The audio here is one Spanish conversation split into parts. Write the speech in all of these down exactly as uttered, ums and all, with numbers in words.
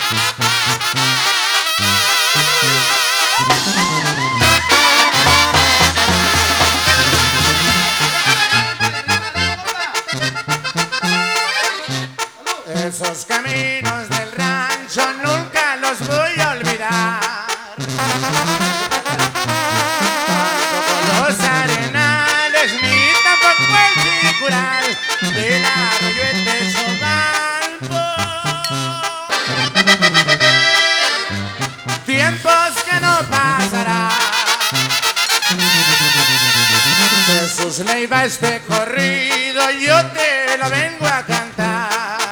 Esos caminos del rancho nunca los voy a olvidar. Tampoco los arenales ni tampoco el circular del arroyo en Techobalco. Tiempos que no pasarán. Jesús Leiva, este corrido yo te lo vengo a cantar.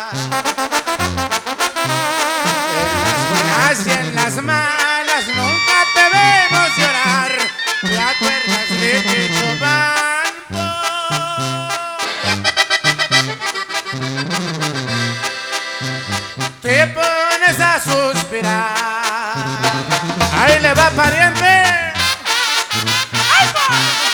Y en las malas nunca te vemos llorar. ¿Te acuerdas de Techobalco? Te pones a suspirar. Ahí le va, pariente. ¡Ay, va!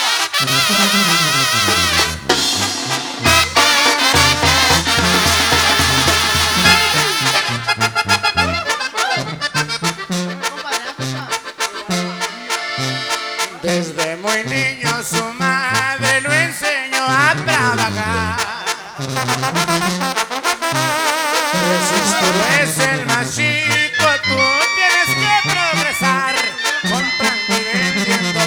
Desde muy niño su madre lo enseñó a trabajar. Jesús, tú eres el más chico, tú tienes que progresar comprando y vendiendo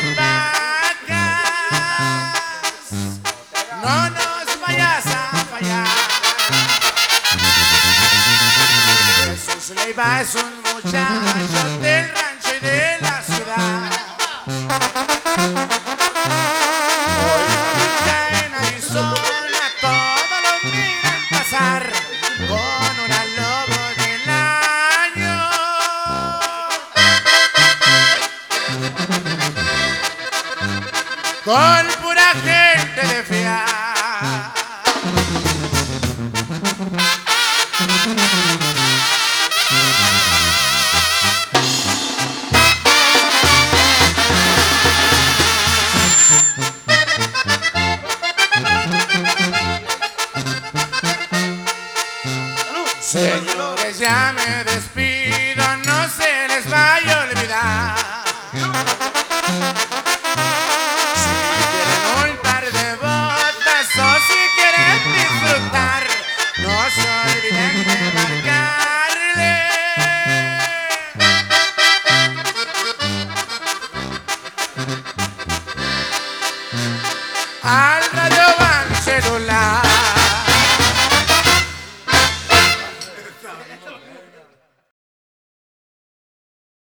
vacas. No nos vayas a fallar. Jesús Leiva es un muchacho del rancho y de la ciudad. Hoy ahorita en Arizona todo lo miran pasar con una lobo del año. Con pura gente de fiar. Señores, ya me despido, no se les vaya a olvidar. Si quieren un par de botas o si quieren disfrutar, no se olviden de marcarle al radio van celular.